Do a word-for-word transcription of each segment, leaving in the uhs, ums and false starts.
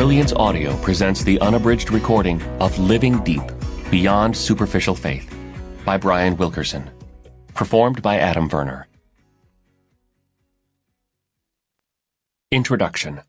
Brilliance Audio presents the unabridged recording of Living Deep, Beyond Superficial Faith by Brian Wilkerson. Performed by Adam Verner. Introduction.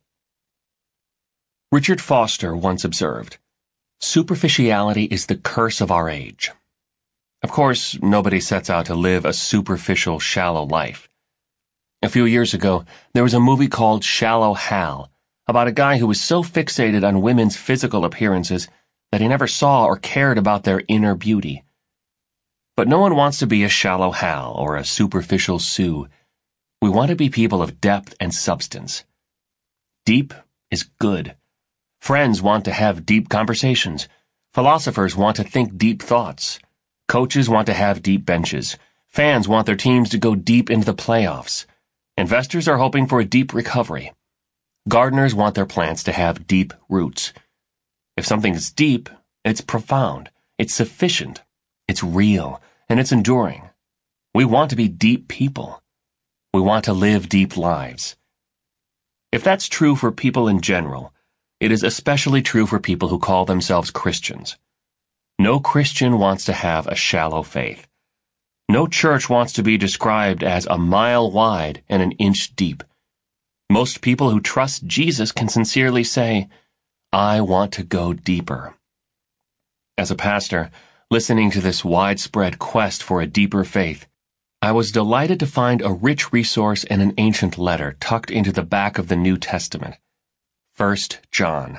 Richard Foster once observed, "Superficiality is the curse of our age." Of course, nobody sets out to live a superficial, shallow life. A few years ago, there was a movie called Shallow Hal, about a guy who was so fixated on women's physical appearances that he never saw or cared about their inner beauty. But no one wants to be a shallow Hal or a superficial Sue. We want to be people of depth and substance. Deep is good. Friends want to have deep conversations. Philosophers want to think deep thoughts. Coaches want to have deep benches. Fans want their teams to go deep into the playoffs. Investors are hoping for a deep recovery. Gardeners want their plants to have deep roots. If something is deep, it's profound, it's sufficient, it's real, and it's enduring. We want to be deep people. We want to live deep lives. If that's true for people in general, it is especially true for people who call themselves Christians. No Christian wants to have a shallow faith. No church wants to be described as a mile wide and an inch deep. Most people who trust Jesus can sincerely say, "I want to go deeper." As a pastor, listening to this widespread quest for a deeper faith, I was delighted to find a rich resource in an ancient letter tucked into the back of the New Testament. First John.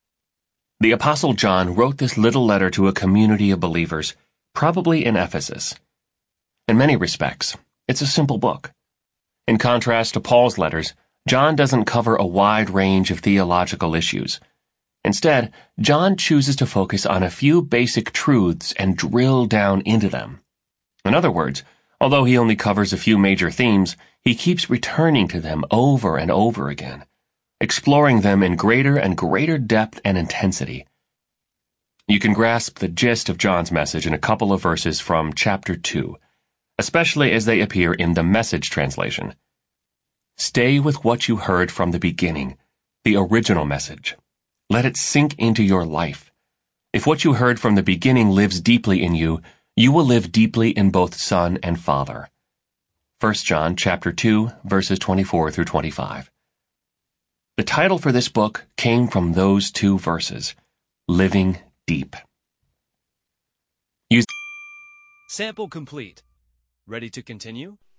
The Apostle John wrote this little letter to a community of believers, probably in Ephesus. In many respects, it's a simple book. In contrast to Paul's letters, John doesn't cover a wide range of theological issues. Instead, John chooses to focus on a few basic truths and drill down into them. In other words, although he only covers a few major themes, he keeps returning to them over and over again, exploring them in greater and greater depth and intensity. You can grasp the gist of John's message in a couple of verses from chapter two, especially as they appear in the Message translation. Stay with what you heard from the beginning, the original message. Let it sink into your life. If what you heard from the beginning lives deeply in you, you will live deeply in both Son and Father. First John chapter two, verses twenty-four through twenty-five. The title for this book came from those two verses, Living Deep. Sample complete. Ready to continue?